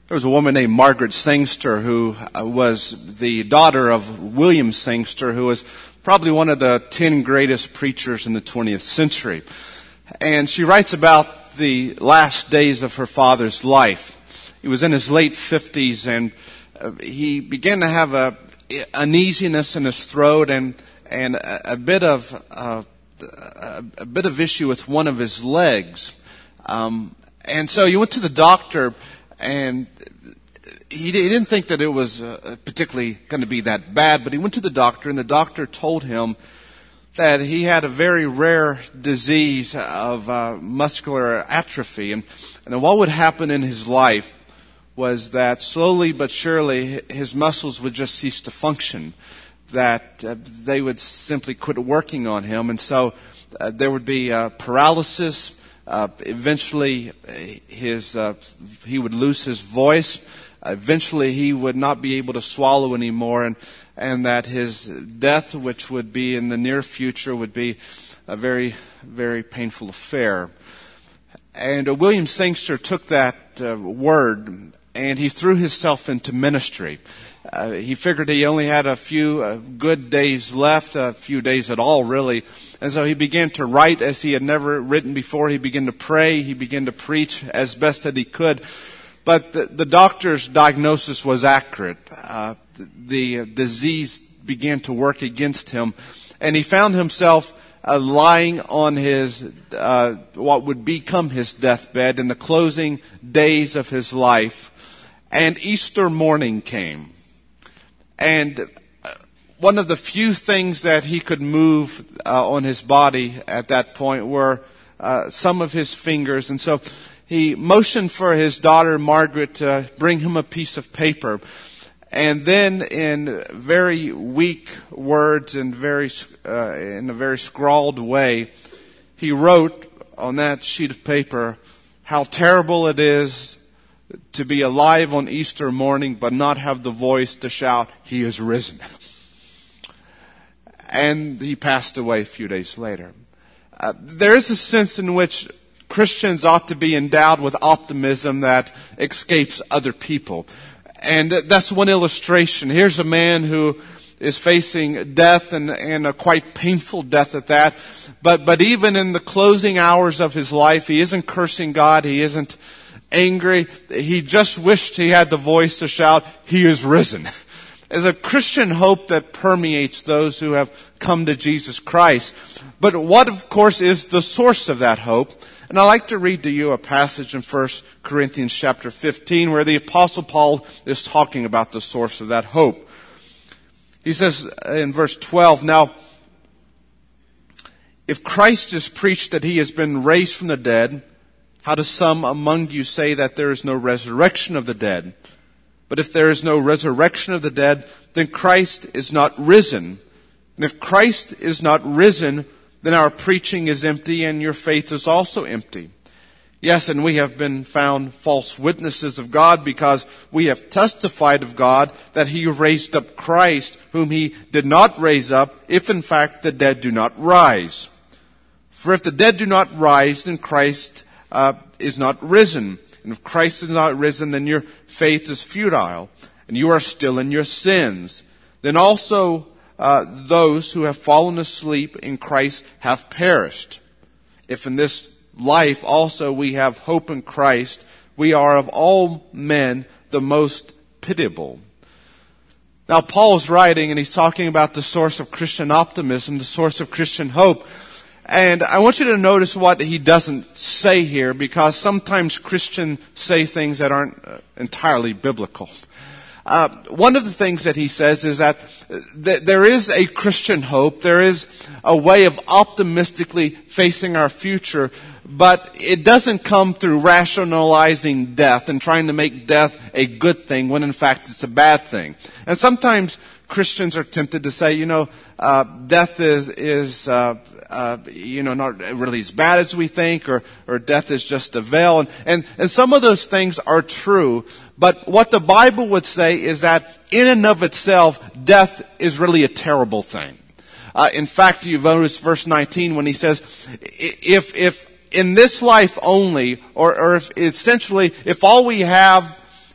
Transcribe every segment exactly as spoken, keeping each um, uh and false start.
There was a woman named Margaret Sangster who was the daughter of William Sangster, who was probably one of the ten greatest preachers in the twentieth century. And she writes about the last days of her father's life. He was in his late fifties, and he began to have a uneasiness in his throat and and a, a bit of uh, a, a bit of issue with one of his legs. Um, and so he went to the doctor. And he didn't think that it was uh, particularly going to be that bad, but he went to the doctor, and the doctor told him that he had a very rare disease of uh, muscular atrophy. And, and what would happen in his life was that slowly but surely his muscles would just cease to function, that uh, they would simply quit working on him. And so uh, there would be uh, paralysis. Uh, eventually, his uh, he would lose his voice. Uh, eventually, he would not be able to swallow anymore, and and that his death, which would be in the near future, would be a very, very painful affair. And uh, William Sangster took that uh, word, and he threw himself into ministry. Uh, he figured he only had a few uh, good days left, a few days at all, really. And so he began to write as he had never written before. He began to pray. He began to preach as best that he could. But the, the doctor's diagnosis was accurate. Uh, the, the disease began to work against him. And he found himself uh, lying on his, uh, what would become his deathbed in the closing days of his life. And Easter morning came. And one of the few things that he could move uh, on his body at that point were uh, some of his fingers. And so he motioned for his daughter, Margaret, to bring him a piece of paper. And then in very weak words and very uh, in a very scrawled way, he wrote on that sheet of paper how terrible it is to be alive on Easter morning but not have the voice to shout, "He is risen." And he passed away a few days later. Uh, there is a sense in which Christians ought to be endowed with optimism that escapes other people. And that's one illustration. Here's a man who is facing death, and, and a quite painful death at that. But, but even in the closing hours of his life, he isn't cursing God. He isn't angry. He just wished he had the voice to shout, "He is risen." As a Christian hope that permeates those who have come to Jesus Christ. But what, of course, is the source of that hope? And I'd like to read to you a passage in First Corinthians chapter fifteen where the Apostle Paul is talking about the source of that hope. He says in verse twelve, "Now, if Christ is preached that he has been raised from the dead, how do some among you say that there is no resurrection of the dead? But if there is no resurrection of the dead, then Christ is not risen. And if Christ is not risen, then our preaching is empty and your faith is also empty. Yes, and we have been found false witnesses of God because we have testified of God that he raised up Christ, whom he did not raise up, if in fact the dead do not rise. For if the dead do not rise, then Christ uh, is not risen. And if Christ is not risen, then your faith is futile, and you are still in your sins. Then also uh, those who have fallen asleep in Christ have perished. If in this life also we have hope in Christ, we are of all men the most pitiable." Now Paul's writing, and he's talking about the source of Christian optimism, the source of Christian hope. And I want you to notice what he doesn't say here, because sometimes Christians say things that aren't entirely biblical. Uh, one of the things that he says is that th- there is a Christian hope. There is a way of optimistically facing our future, but it doesn't come through rationalizing death and trying to make death a good thing when in fact it's a bad thing. And sometimes Christians are tempted to say, you know, uh, death is, is, uh, Uh, you know, not really as bad as we think, or, or death is just a veil. And, and, and some of those things are true. But what the Bible would say is that in and of itself, death is really a terrible thing. Uh, in fact, you notice verse nineteen when he says, if, if in this life only, or, or if essentially, if all we have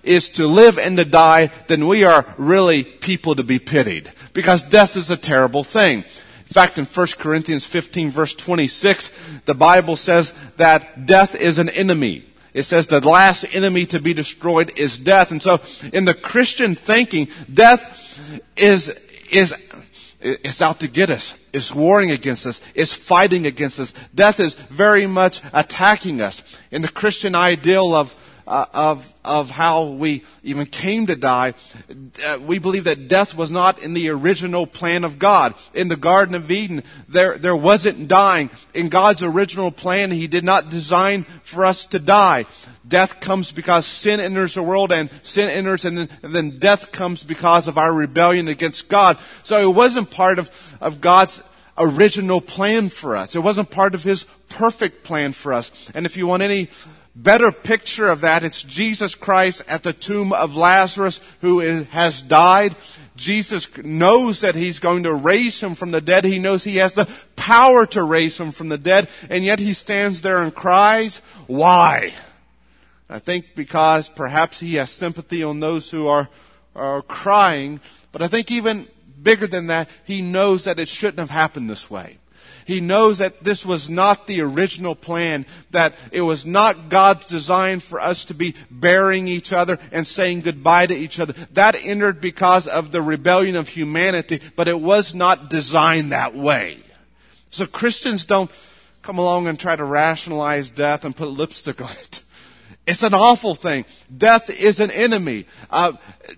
is to live and to die, then we are really people to be pitied. Because death is a terrible thing. In fact, in First Corinthians fifteen, verse twenty-six, the Bible says that death is an enemy. It says the last enemy to be destroyed is death. And so in the Christian thinking, death is, is, is out to get us. It's warring against us. It's fighting against us. Death is very much attacking us. In the Christian ideal of Uh, of of how we even came to die, uh, we believe that death was not in the original plan of God. In the Garden of Eden, there there wasn't dying. In God's original plan, He did not design for us to die. Death comes because sin enters the world, and sin enters, and then, and then death comes because of our rebellion against God. So it wasn't part of, of God's original plan for us. It wasn't part of His perfect plan for us. And if you want any better picture of that, it's Jesus Christ at the tomb of Lazarus, who is, has died. Jesus knows that He's going to raise him from the dead. He knows He has the power to raise him from the dead. And yet He stands there and cries, why? I think because perhaps He has sympathy on those who are, are crying. But I think even bigger than that, He knows that it shouldn't have happened this way. He knows that this was not the original plan, that it was not God's design for us to be burying each other and saying goodbye to each other. That entered because of the rebellion of humanity, but it was not designed that way. So Christians don't come along and try to rationalize death and put lipstick on it. It's an awful thing. Death is an enemy. Uh,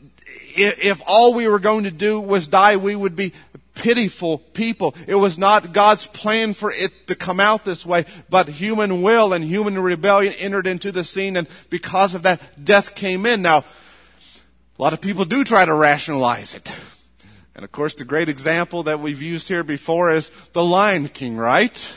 if all we were going to do was die, we would be pitiful people. It was not God's plan for it to come out this way, but human will and human rebellion entered into the scene, and because of that, death came in. Now, a lot of people do try to rationalize it. And of course, the great example that we've used here before is the Lion King, right?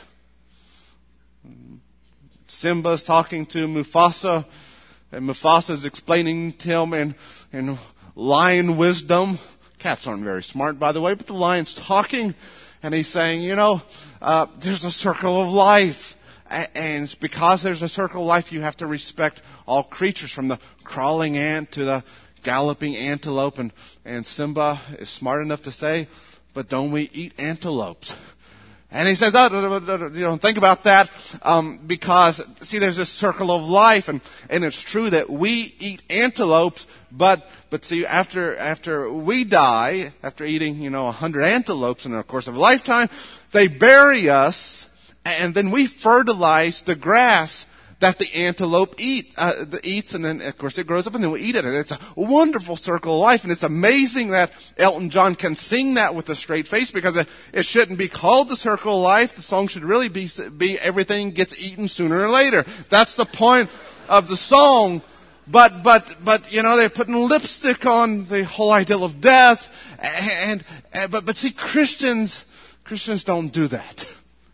Simba's talking to Mufasa, and Mufasa's explaining to him in, in lion wisdom. Cats aren't very smart, by the way, but the lion's talking, and he's saying, you know, uh, there's a circle of life. And because there's a circle of life, you have to respect all creatures, from the crawling ant to the galloping antelope. And, and Simba is smart enough to say, but don't we eat antelopes? And he says, oh, you know, think about that, um, because, see, there's this circle of life, and, and it's true that we eat antelopes, but, but see, after, after we die, after eating, you know, a hundred antelopes in the course of a lifetime, they bury us, and then we fertilize the grass that the antelope eat, uh, the eats, and then, of course, it grows up, and then we eat it. And it's a wonderful circle of life, and it's amazing that Elton John can sing that with a straight face, because it, it shouldn't be called the circle of life. The song should really be, be everything gets eaten sooner or later. That's the point of the song. But, but, but, you know, they're putting lipstick on the whole ideal of death, and, and but, but see, Christians, Christians don't do that.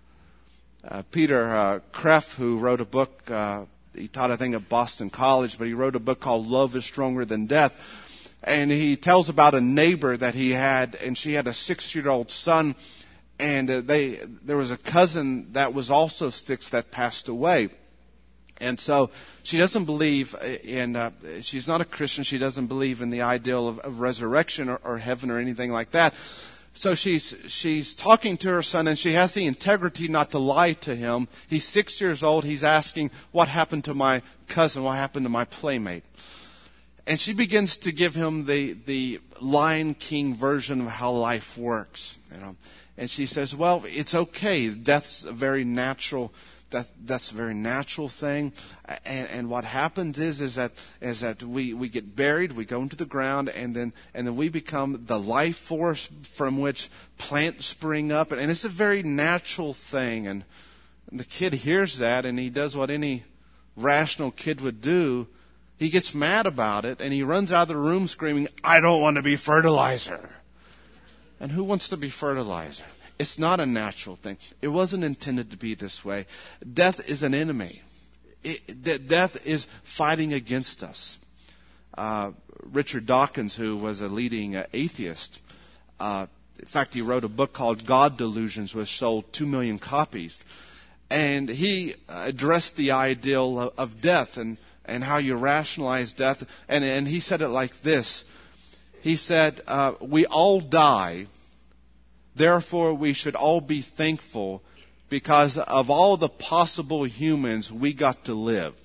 Uh, Peter uh, Kreeft, who wrote a book, uh, he taught, I think, at Boston College, but he wrote a book called Love is Stronger Than Death. And he tells about a neighbor that he had, and she had a six-year-old son, and uh, they there was a cousin that was also six that passed away. And so she doesn't believe in, uh, she's not a Christian, she doesn't believe in the ideal of, of resurrection or, or heaven or anything like that. So she's she's talking to her son, and she has the integrity not to lie to him. He's six years old. He's asking, what happened to my cousin? What happened to my playmate? And she begins to give him the, the Lion King version of how life works. You know? And she says, well, it's okay. Death's a very natural That, that's a very natural thing, and, and what happens is is that is that we, we get buried, we go into the ground, and then and then we become the life force from which plants spring up, and, and it's a very natural thing. And, and the kid hears that, and he does what any rational kid would do. He gets mad about it, and he runs out of the room screaming, "I don't want to be fertilizer." And who wants to be fertilizer? It's not a natural thing. It wasn't intended to be this way. Death is an enemy. It, death is fighting against us. Uh, Richard Dawkins, who was a leading uh, atheist, uh, in fact, he wrote a book called God Delusions, which sold two million copies. And he addressed the ideal of, of death. And and how you rationalize death. And, and he said it like this. He said, uh, we all die, therefore we should all be thankful because of all the possible humans we got to live.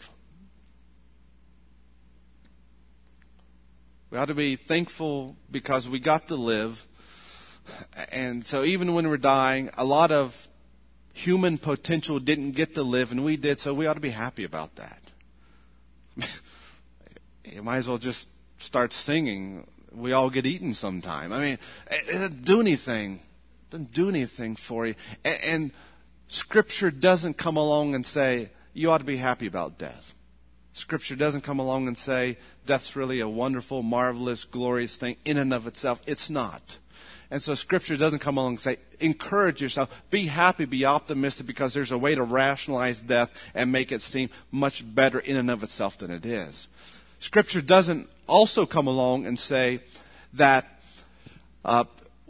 We ought to be thankful because we got to live. And so even when we're dying, a lot of human potential didn't get to live, and we did, so we ought to be happy about that. You might as well just start singing, "We all get eaten sometime." I mean, it doesn't do anything. It doesn't do anything for you. And, and Scripture doesn't come along and say, you ought to be happy about death. Scripture doesn't come along and say, death's really a wonderful, marvelous, glorious thing in and of itself. It's not. And so Scripture doesn't come along and say, encourage yourself, be happy, be optimistic, because there's a way to rationalize death and make it seem much better in and of itself than it is. Scripture doesn't also come along and say that uh,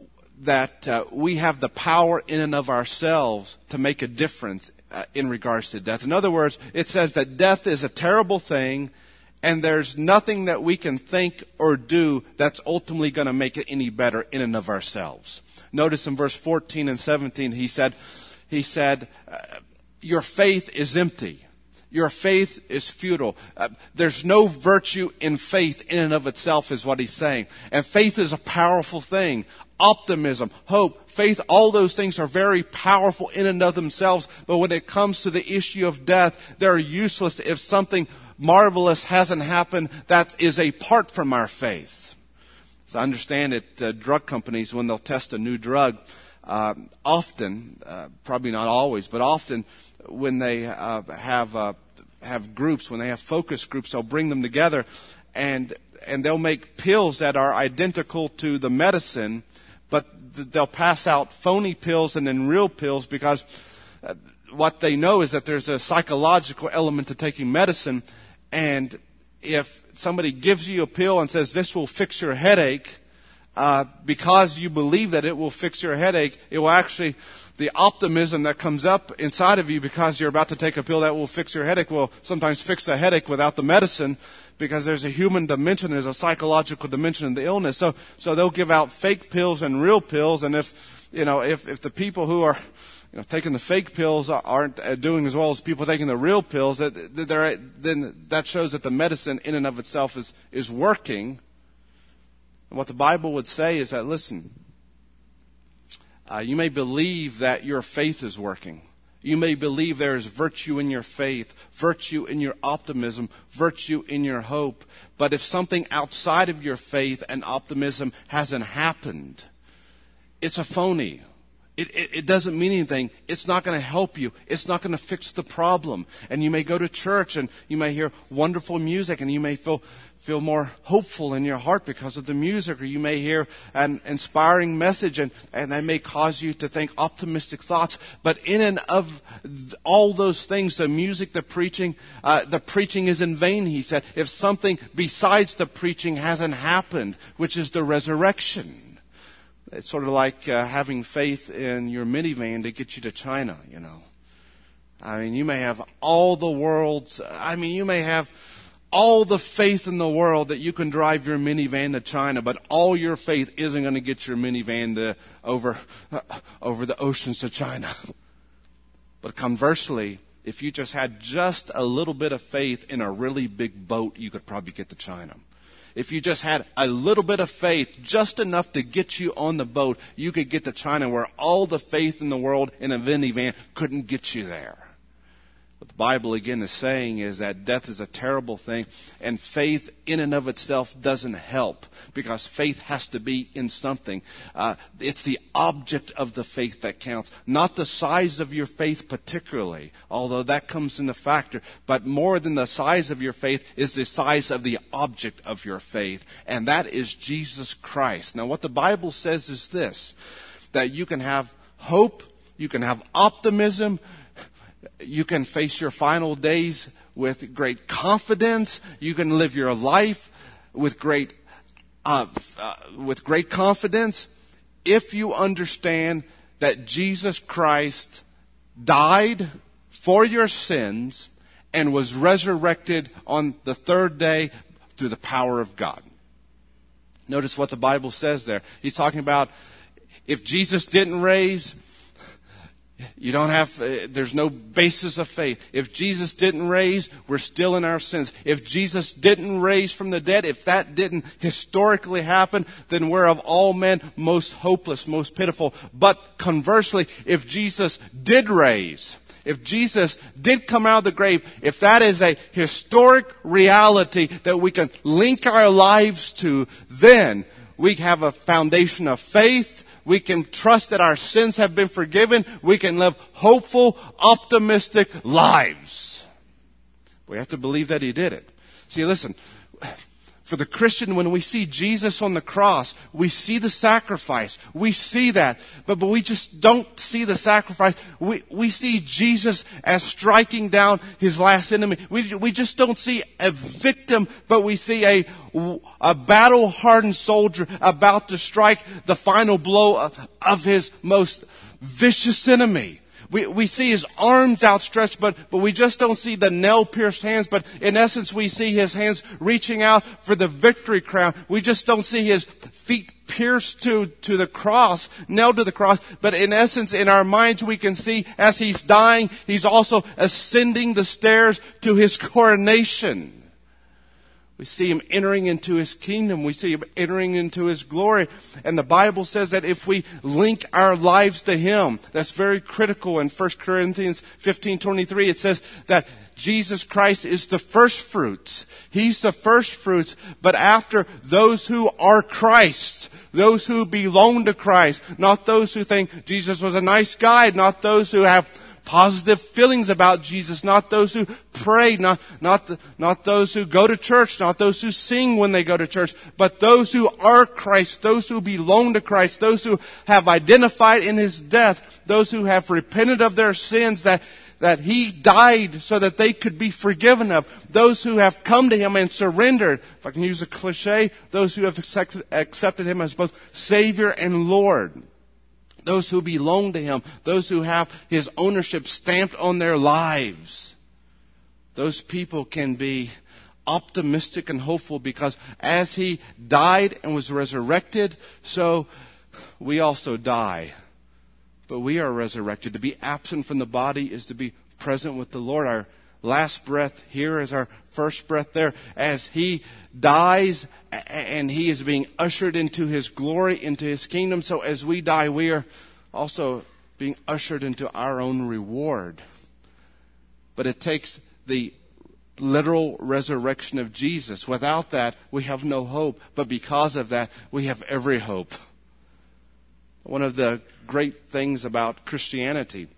that uh, we have the power in and of ourselves to make a difference uh, in regards to death. In other words, it says that death is a terrible thing, and there's nothing that we can think or do that's ultimately going to make it any better in and of ourselves. Notice in verse fourteen and seventeen, he said, he said, uh, your faith is empty. Your faith is futile. Uh, there's no virtue in faith in and of itself is what he's saying. And faith is a powerful thing. Optimism, hope, faith, all those things are very powerful in and of themselves. But when it comes to the issue of death, they're useless if something marvelous hasn't happened that is apart from our faith. So I understand that uh, drug companies, when they'll test a new drug, uh, often, uh, probably not always, but often when they uh, have uh, have groups, when they have focus groups, they'll bring them together and and they'll make pills that are identical to the medicine, but th- they'll pass out phony pills and then real pills because uh, what they know is that there's a psychological element to taking medicine. And if somebody gives you a pill and says this will fix your headache, uh, because you believe that it will fix your headache, it will actually, the optimism that comes up inside of you because you're about to take a pill that will fix your headache will sometimes fix the headache without the medicine, because there's a human dimension, there's a psychological dimension in the illness. So, so they'll give out fake pills and real pills. And if, you know, if, if the people who are, you know, taking the fake pills aren't doing as well as people taking the real pills, that they're, then that shows that the medicine in and of itself is, is working. And what the Bible would say is that, listen, uh, you may believe that your faith is working. You may believe there is virtue in your faith, virtue in your optimism, virtue in your hope. But if something outside of your faith and optimism hasn't happened, it's a phony. It, it, it doesn't mean anything. It's not going to help you. It's not going to fix the problem. And you may go to church and you may hear wonderful music and you may feel feel more hopeful in your heart because of the music, or you may hear an inspiring message and, and that may cause you to think optimistic thoughts. But in and of all those things, the music, the preaching, uh, the preaching is in vain, he said, if something besides the preaching hasn't happened, which is the resurrection. It's sort of like uh, having faith in your minivan to get you to China, you know. I mean, you may have all the world's, I mean, you may have all the faith in the world that you can drive your minivan to China, but all your faith isn't going to get your minivan to over, uh, over the oceans to China. But conversely, if you just had just a little bit of faith in a really big boat, you could probably get to China. If you just had a little bit of faith, just enough to get you on the boat, you could get to China, where all the faith in the world in a minivan couldn't get you there. What the Bible again is saying is that death is a terrible thing, and faith in and of itself doesn't help, because faith has to be in something. Uh, it's the object of the faith that counts, not the size of your faith particularly, although that comes into factor. But more than the size of your faith is the size of the object of your faith, and that is Jesus Christ. Now, what the Bible says is this, that you can have hope, you can have optimism, you can face your final days with great confidence. You can live your life with great, uh, uh, with great confidence if you understand that Jesus Christ died for your sins and was resurrected on the third day through the power of God. Notice what the Bible says there. He's talking about if Jesus didn't raise, you don't have, uh, there's no basis of faith. If Jesus didn't raise, we're still in our sins. If Jesus didn't raise from the dead, if that didn't historically happen, then we're of all men most hopeless, most pitiful. But conversely, if Jesus did raise, if Jesus did come out of the grave, if that is a historic reality that we can link our lives to, then we have a foundation of faith. We can trust that our sins have been forgiven. We can live hopeful, optimistic lives. We have to believe that He did it. See, listen, for the Christian, when we see Jesus on the cross, we see the sacrifice. We see that. But, but we just don't see the sacrifice. We, we see Jesus as striking down His last enemy. We, we just don't see a victim, but we see a, a battle-hardened soldier about to strike the final blow of, of his most vicious enemy. We, we see His arms outstretched, but, but we just don't see the nail-pierced hands. But in essence, we see His hands reaching out for the victory crown. We just don't see His feet pierced to, to the cross, nailed to the cross. But in essence, in our minds, we can see as He's dying, He's also ascending the stairs to His coronation. We see Him entering into His kingdom. We see Him entering into His glory. And the Bible says that if we link our lives to Him, that's very critical. In First Corinthians fifteen twenty-three, it says that Jesus Christ is the first fruits. He's the first fruits. But after, those who are Christ, those who belong to Christ, not those who think Jesus was a nice guy, not those who have positive feelings about Jesus, not those who pray, not, not, the, not those who go to church, not those who sing when they go to church, but those who are Christ, those who belong to Christ, those who have identified in His death, those who have repented of their sins, that, that He died so that they could be forgiven of, those who have come to Him and surrendered, if I can use a cliche, those who have accepted, accepted Him as both Savior and Lord. Those who belong to Him, those who have His ownership stamped on their lives. Those people can be optimistic and hopeful because as He died and was resurrected, so we also die. But we are resurrected. To be absent from the body is to be present with the Lord. Our last breath here is our first breath there. As He dies and He is being ushered into His glory, into His kingdom, so as we die, we are also being ushered into our own reward. But it takes the literal resurrection of Jesus. Without that, we have no hope. But because of that, we have every hope. One of the great things about Christianity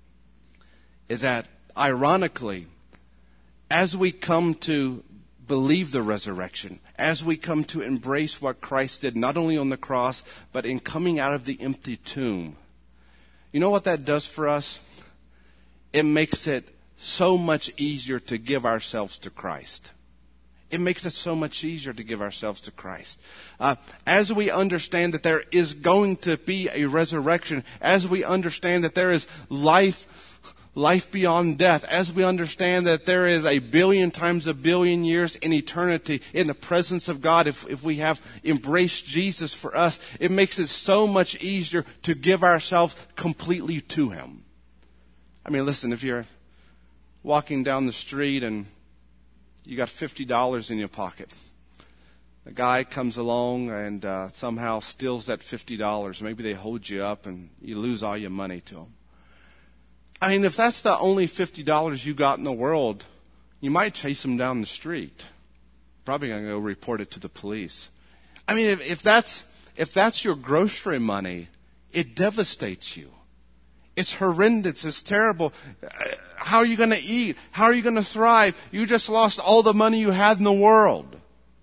is that, ironically, as we come to believe the resurrection, as we come to embrace what Christ did, not only on the cross, but in coming out of the empty tomb, you know what that does for us? It makes it so much easier to give ourselves to Christ. It makes it so much easier to give ourselves to Christ. Uh, as we understand that there is going to be a resurrection, as we understand that there is life Life beyond death, as we understand that there is a billion times a billion years in eternity in the presence of God, if, if we have embraced Jesus for us, it makes it so much easier to give ourselves completely to Him. I mean, listen, if you're walking down the street and you got fifty dollars in your pocket, a guy comes along and uh, somehow steals that fifty dollars. Maybe they hold you up and you lose all your money to him. I mean, if that's the only fifty dollars you got in the world, you might chase him down the street. Probably going to go report it to the police. I mean, if, if that's if that's your grocery money, it devastates you. It's horrendous. It's terrible. How are you going to eat? How are you going to thrive? You just lost all the money you had in the world.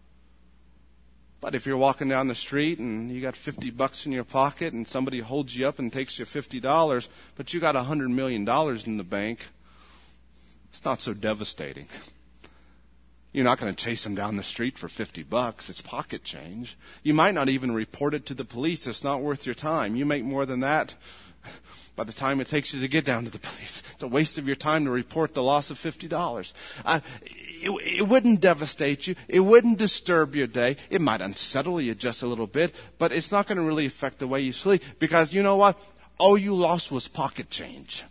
But if you're walking down the street and you got fifty bucks in your pocket and somebody holds you up and takes you fifty dollars, but you got one hundred million dollars in the bank, it's not so devastating. You're not going to chase them down the street for fifty bucks. It's pocket change. You might not even report it to the police. It's not worth your time. You make more than that, By the time it takes you to get down to the police, it's a waste of your time to report the loss of fifty dollars. Uh, it, it wouldn't devastate you. It wouldn't disturb your day. It might unsettle you just a little bit, but it's not going to really affect the way you sleep, because you know what? All you lost was pocket change.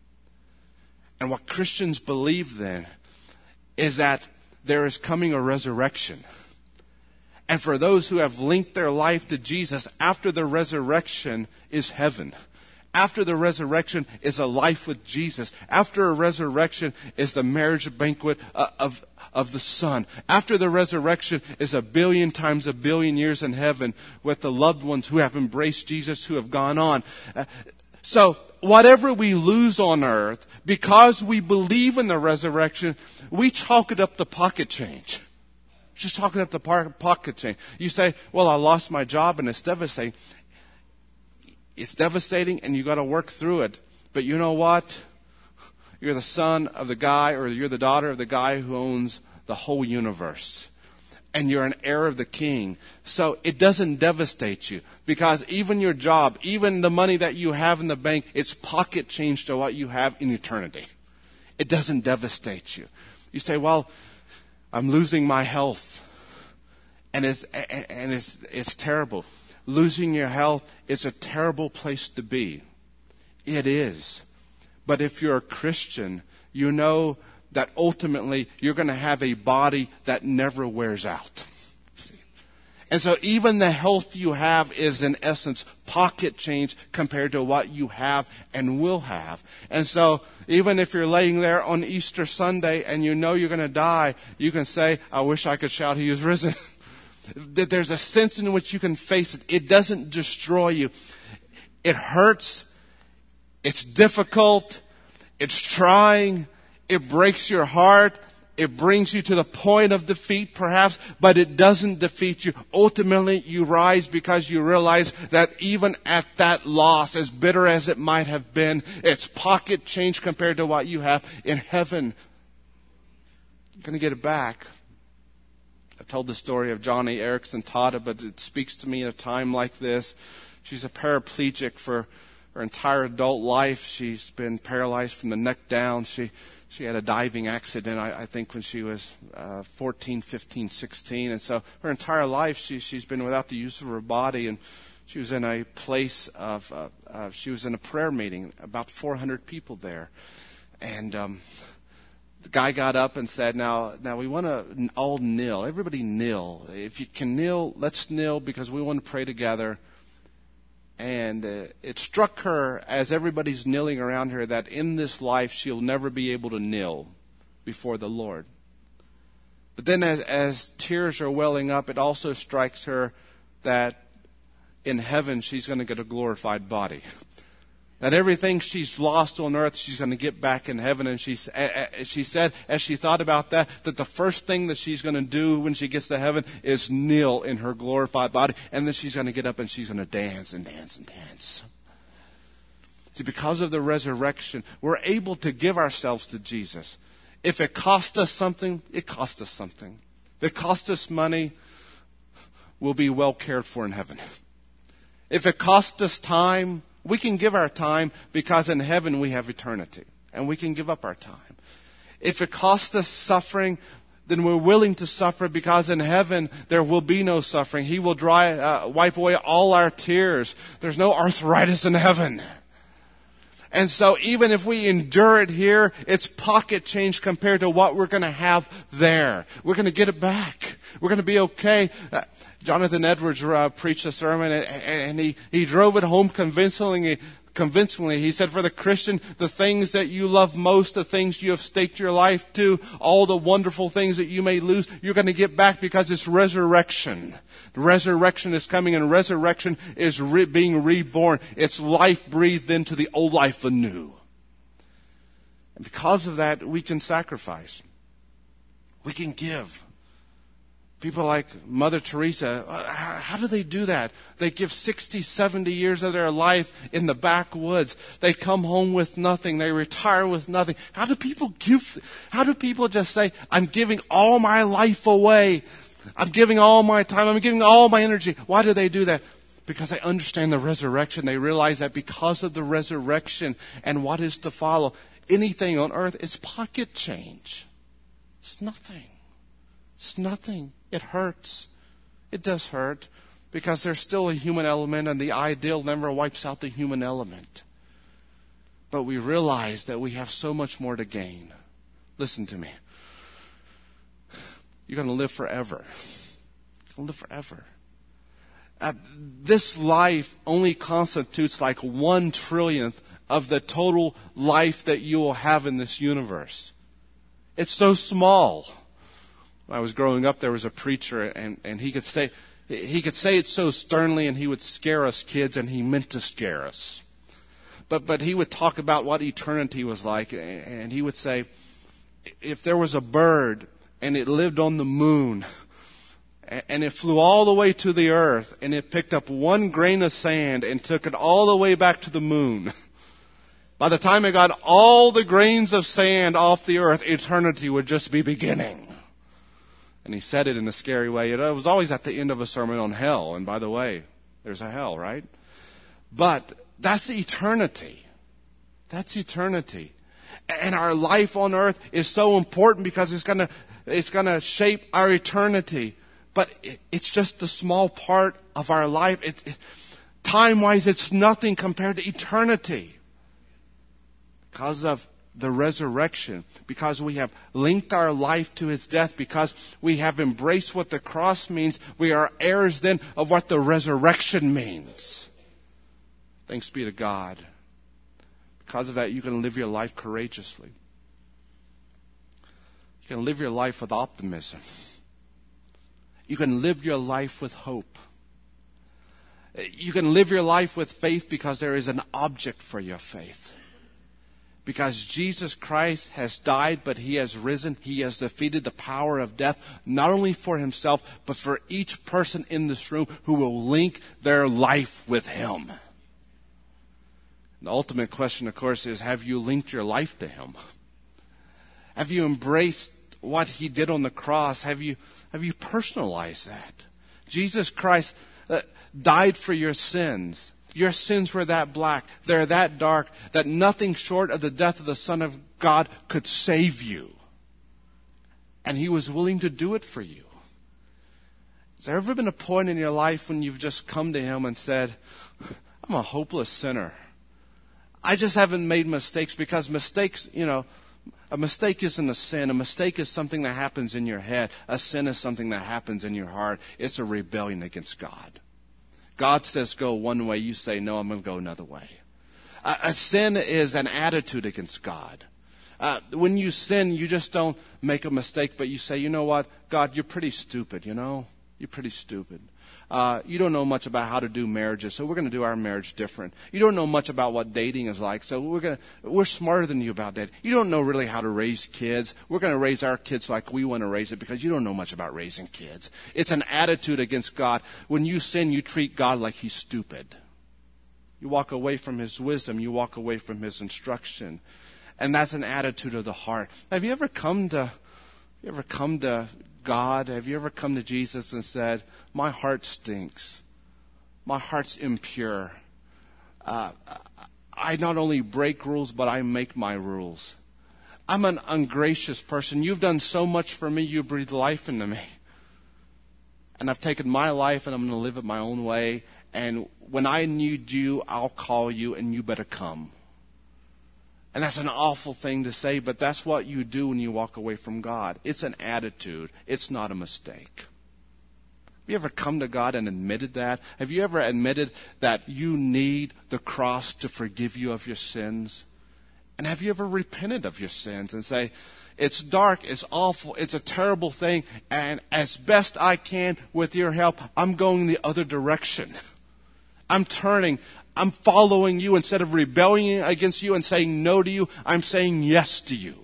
And what Christians believe then is that there is coming a resurrection. And for those who have linked their life to Jesus, after the resurrection is heaven. After the resurrection is a life with Jesus. After a resurrection is the marriage banquet of, of the Son. After the resurrection is a billion times a billion years in heaven with the loved ones who have embraced Jesus, who have gone on. So whatever we lose on earth, because we believe in the resurrection, we chalk it up to pocket change. Just chalking up the pocket change. You say, well, I lost my job and it's devastating. It's devastating and you got to work through it. But you know what? You're the son of the guy, or you're the daughter of the guy who owns the whole universe. And you're an heir of the king. So it doesn't devastate you, because even your job, even the money that you have in the bank, it's pocket change to what you have in eternity. It doesn't devastate you. You say, well, I'm losing my health. And it's, and it's, it's terrible. Losing your health is a terrible place to be. It is. But if you're a Christian, you know that ultimately you're going to have a body that never wears out. See? And so even the health you have is in essence pocket change compared to what you have and will have. And so even if you're laying there on Easter Sunday and you know you're going to die, you can say, I wish I could shout he is risen. That there's a sense in which you can face it. It doesn't destroy you. It hurts. It's difficult. It's trying. It breaks your heart. It brings you to the point of defeat, perhaps, but it doesn't defeat you. Ultimately, you rise because you realize that even at that loss, as bitter as it might have been, it's pocket change compared to what you have in heaven. You're going to get it back. I told the story of Johnny Erickson Tata, but it speaks to me at a time like this. She's a paraplegic for her entire adult life. She's been paralyzed from the neck down. She she had a diving accident, I, I think, when she was uh, fourteen, fifteen, sixteen. And so her entire life she, she's been without the use of her body. And she was in a place of, uh, uh, she was in a prayer meeting, about four hundred people there. And um the guy got up and said, now, now we want to all kneel. Everybody kneel. If you can kneel, let's kneel, because we want to pray together. And uh, it struck her, as everybody's kneeling around her, that in this life she'll never be able to kneel before the Lord. But then as, as tears are welling up, it also strikes her that in heaven she's going to get a glorified body. That everything she's lost on earth, she's going to get back in heaven. And she, she said, as she thought about that, that the first thing that she's going to do when she gets to heaven is kneel in her glorified body. And then she's going to get up and she's going to dance and dance and dance. See, because of the resurrection, we're able to give ourselves to Jesus. If it cost us something, it cost us something. If it cost us money, we'll be well cared for in heaven. If it cost us time, we can give our time, because in heaven we have eternity. And we can give up our time. If it costs us suffering, then we're willing to suffer, because in heaven there will be no suffering. He will dry, uh, wipe away all our tears. There's no arthritis in heaven. And so even if we endure it here, it's pocket change compared to what we're going to have there. We're going to get it back. We're going to be okay. Uh, Jonathan Edwards uh, preached a sermon, and, and he, he drove it home convincingly. Convincingly, he said, for the Christian, the things that you love most, the things you have staked your life to, all the wonderful things that you may lose, you're going to get back, because it's resurrection. Resurrection is coming, and resurrection is re- being reborn. It's life breathed into the old life anew. And because of that, we can sacrifice. We can give. People like Mother Teresa, how do they do that? They give sixty, seventy years of their life in the backwoods. They come home with nothing. They retire with nothing. How do people give? How do people just say, I'm giving all my life away. I'm giving all my time. I'm giving all my energy. Why do they do that? because they understand the resurrection. They realize that because of the resurrection and what is to follow, anything on earth is pocket change. It's nothing. It's nothing. It hurts. It does hurt because there's still a human element, and the ideal never wipes out the human element. But we realize that we have so much more to gain. Listen to me. You're going to live forever. You're going to live forever. Uh, this life only constitutes like one trillionth of the total life that you will have in this universe. It's so small. When I was growing up, there was a preacher, and, and he could say he could say it so sternly, and he would scare us kids, and he meant to scare us. But but he would talk about what eternity was like, and he would say, if there was a bird and it lived on the moon, and it flew all the way to the earth, and it picked up one grain of sand and took it all the way back to the moon, by the time it got all the grains of sand off the earth, eternity would just be beginning. And he said it in a scary way. It was always at the end of a sermon on hell. And by the way, there's a hell, right? But that's eternity. That's eternity. And our life on earth is so important because it's going to it's going to shape our eternity. But it's just a small part of our life. It, it, time-wise, it's nothing compared to eternity. Because of the resurrection, because we have linked our life to His death, because we have embraced what the cross means, we are heirs then of what the resurrection means. Thanks be to God. Because of that, you can live your life courageously. You can live your life with optimism. You can live your life with hope. You can live your life with faith because there is an object for your faith. Because Jesus Christ has died, but He has risen. He has defeated the power of death, not only for Himself, but for each person in this room who will link their life with Him. The ultimate question, of course, is, have you linked your life to Him? Have you embraced what He did on the cross? Have you, have you personalized that? Jesus Christ uh, died for your sins. Your sins were that black, they're that dark, that nothing short of the death of the Son of God could save you. And He was willing to do it for you. Has there ever been a point in your life when you've just come to Him and said, I'm a hopeless sinner. I just haven't made mistakes, because mistakes, you know, a mistake isn't a sin. A mistake is something that happens in your head. A sin is something that happens in your heart. It's a rebellion against God. God says go one way, you say, no, I'm going to go another way. Uh, a sin is an attitude against God. Uh, when you sin, you just don't make a mistake, but you say, you know what, God, you're pretty stupid, you know? You're pretty stupid. Uh, you don't know much about how to do marriages, so we're going to do our marriage different. You don't know much about what dating is like, so we're going to, we're smarter than you about dating. You don't know really how to raise kids. We're going to raise our kids like we want to raise it, because you don't know much about raising kids. It's an attitude against God. When you sin, you treat God like He's stupid. You walk away from His wisdom. You walk away from His instruction. And that's an attitude of the heart. Have you ever come to, you ever come to God? Have you ever come to Jesus and said, my heart stinks. My heart's impure. Uh, I not only break rules, but I make my rules. I'm an ungracious person. You've done so much for me. You breathed life into me. And I've taken my life and I'm going to live it my own way. And when I need you, I'll call you and you better come. And that's an awful thing to say, but that's what you do when you walk away from God. It's an attitude. It's not a mistake. Have you ever come to God and admitted that? Have you ever admitted that you need the cross to forgive you of your sins? And have you ever repented of your sins and say, it's dark, it's awful, it's a terrible thing, and as best I can with your help, I'm going the other direction. I'm turning. I'm following you. Instead of rebelling against you and saying no to you, I'm saying yes to you.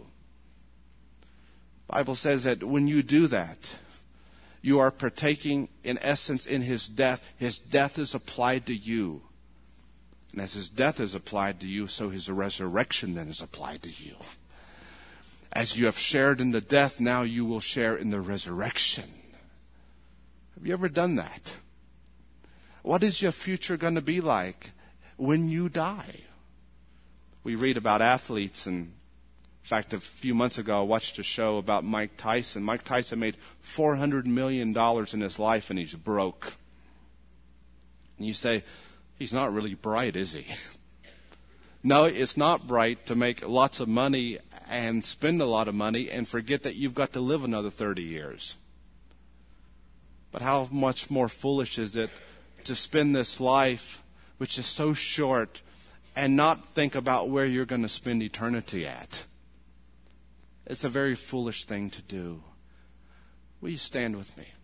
The Bible says that when you do that, you are partaking, in essence, in His death. His death is applied to you. And as His death is applied to you, so His resurrection then is applied to you. As you have shared in the death, now you will share in the resurrection. Have you ever done that? What is your future going to be like when you die? We read about athletes, and in fact, a few months ago, I watched a show about Mike Tyson. Mike Tyson made four hundred million dollars in his life, and he's broke. And you say, he's not really bright, is he? No, it's not bright to make lots of money and spend a lot of money and forget that you've got to live another thirty years. But how much more foolish is it to spend this life, which is so short, and not think about where you're going to spend eternity at? It's a very foolish thing to do. Will you stand with me?